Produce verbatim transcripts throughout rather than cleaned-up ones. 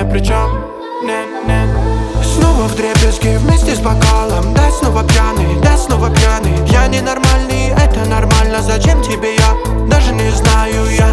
ни при чем. Нет, нет. Снова вдребезги вместе с бокалом. Да, снова пьяный, да, снова пьяный. Я ненормальный, это нормально. Зачем тебе я? Даже не знаю я.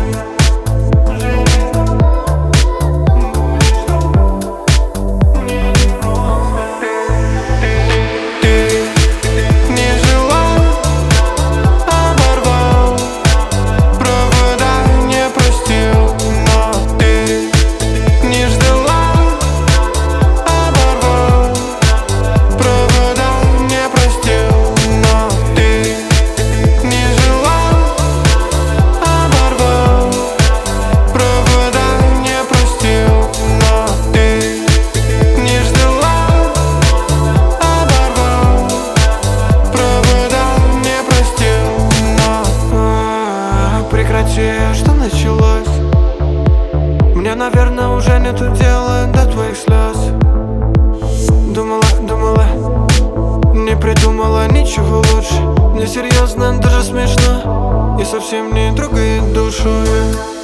Что началось? Мне, наверное, уже нету дела до твоих слез. Думала, думала, не придумала ничего лучше. Мне серьезно, даже смешно и совсем не трогает душу.